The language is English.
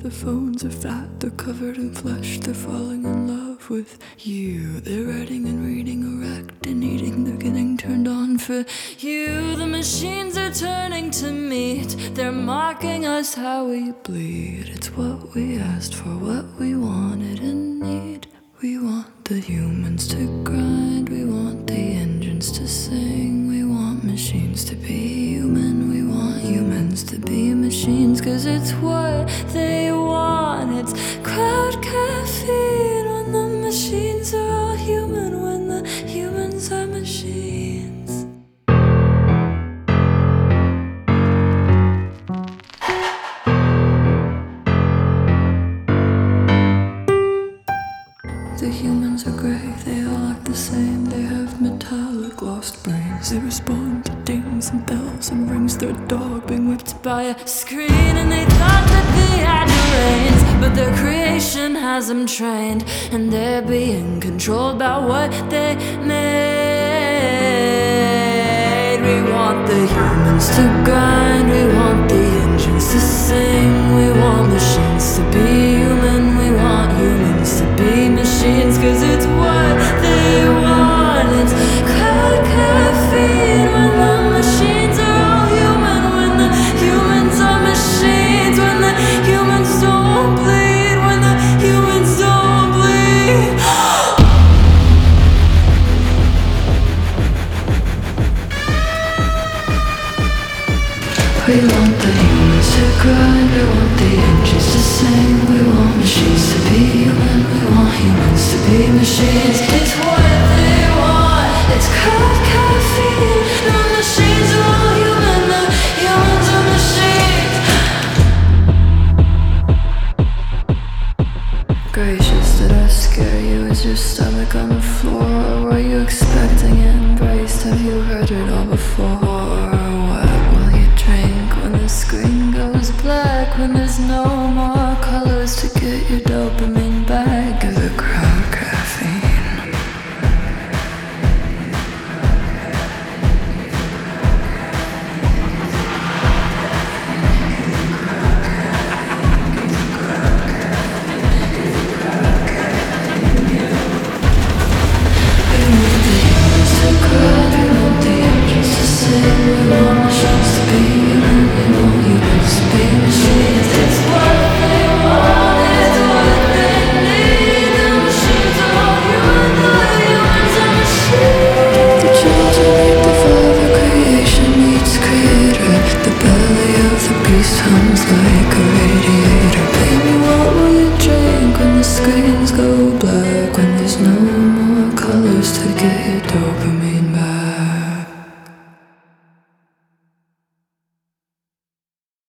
the phones are fat, they're covered in flesh, they're falling in love with you. They're writing and reading, erect and eating, they're getting turned on for you. The machines are turning to meat, they're mocking us how we bleed. It's what we asked for, what we wanted and need. We want the humans to grind, we want the engines to sing. We want machines to be human, we want humans to be machines. Cause it's what they want, it's crowd caffeine. When the machines are all human, when the humans are machines. The humans are grey, they all act the same. They have metallic lost brains. They respond to dings and bells and rings. They're a dog being whipped by a screen. And they thought that they had brains, but their creation has them trained. And they're being controlled by what they made. We want the humans to grind, we want the engines to sing. We want machines to be human, we want humans to be machines. Cause it's what they want, it's crowd caffeine. When the machines are all human, when the humans are machines. When the humans don't bleed, when the humans don't bleed. We want the humans to grind, we want the engines to sing. We want machines to be human, we want humans to be machines. It's what they want, it's crowd caffeine. The machines are all human, the humans are machines. Gracious, did I scare you? Is your stomach on the floor? Or were you expecting it embraced? Have you heard it all before? What will you drink when the screen goes black? When there's no more